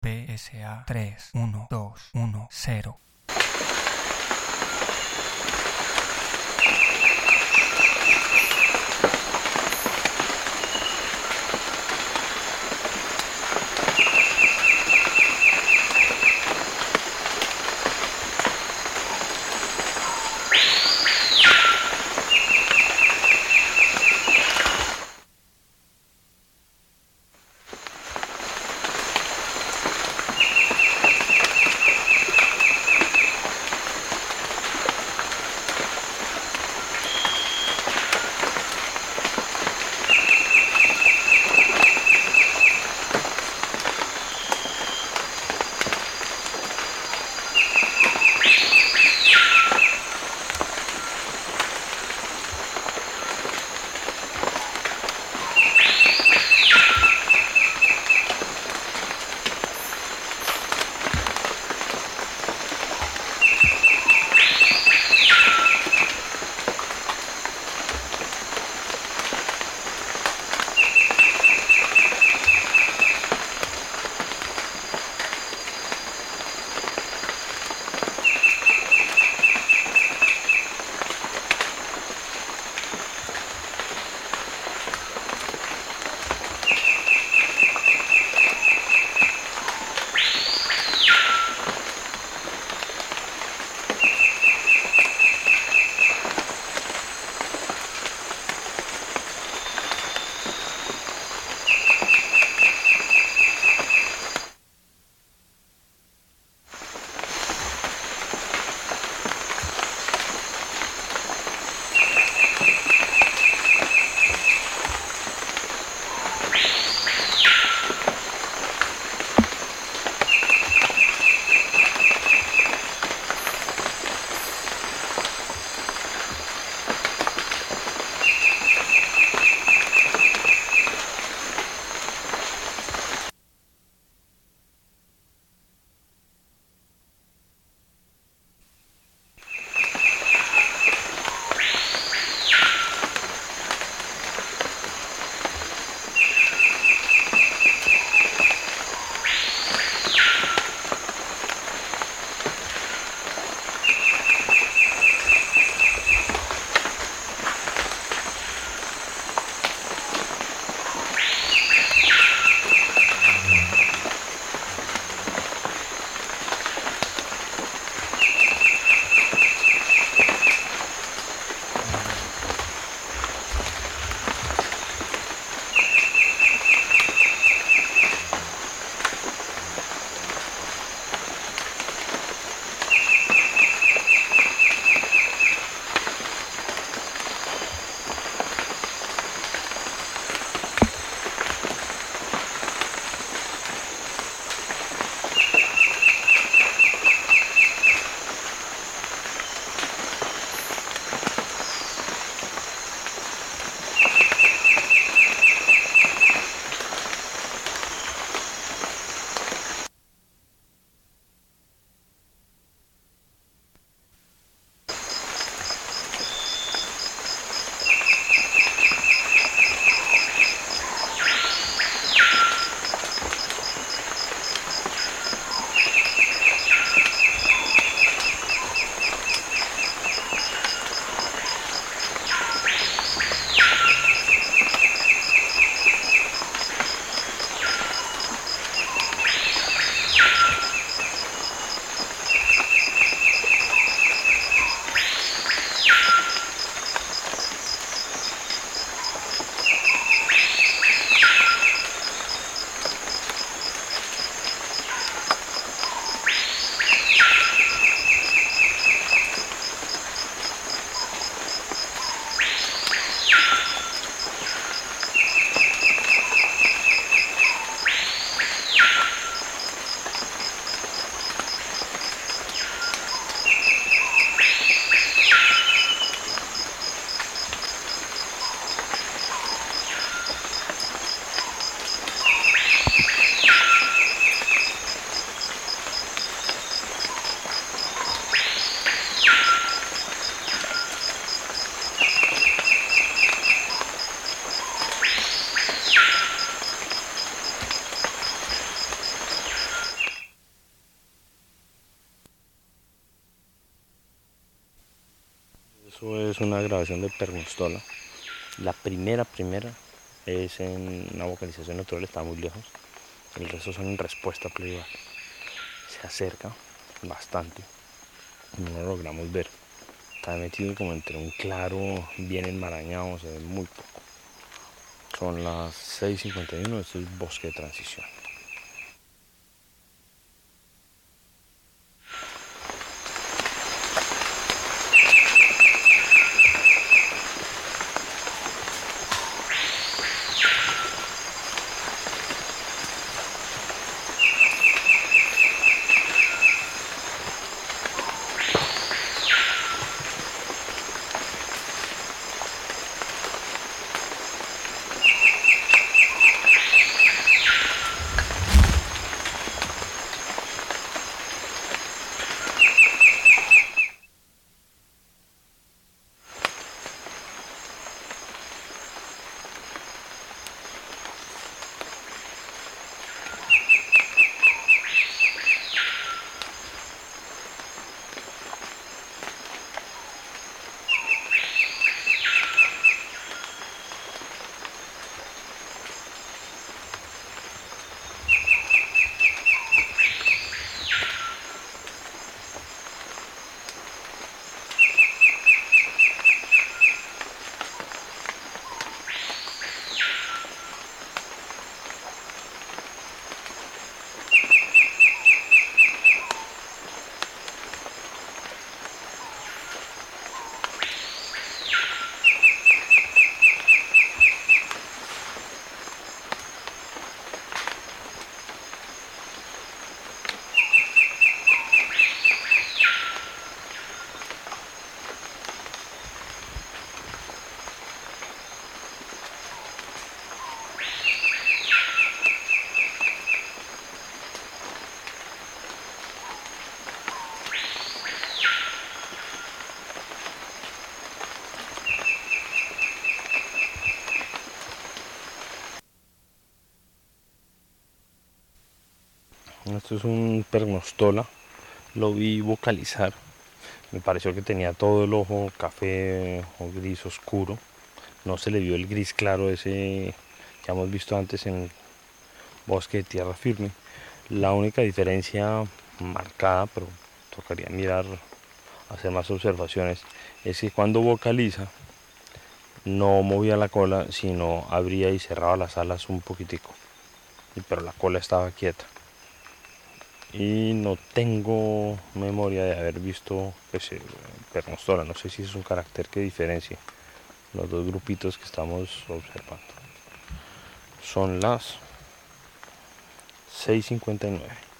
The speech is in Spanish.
PSA 3, 1, 2, 1, 0. Esto es una grabación de Pernostola. La primera es en una vocalización natural, está muy lejos. El resto son en respuesta a playback. Se acerca bastante y no lo logramos ver. Está metido como entre un claro bien enmarañado, se ve muy poco. Son las 6:51, esto es Bosque de Transición. Esto es un Pernostola, lo vi vocalizar, me pareció que tenía todo el ojo café o gris oscuro, no se le vio el gris claro ese que hemos visto antes en Bosque de Tierra Firme. La única diferencia marcada, pero tocaría mirar, hacer más observaciones, es que cuando vocaliza no movía la cola, sino abría y cerraba las alas un poquitico, pero la cola estaba quieta. Y no tengo memoria de haber visto pues, Pernostola. No sé si es un carácter que diferencie los dos grupitos que estamos observando. Son las 6:59.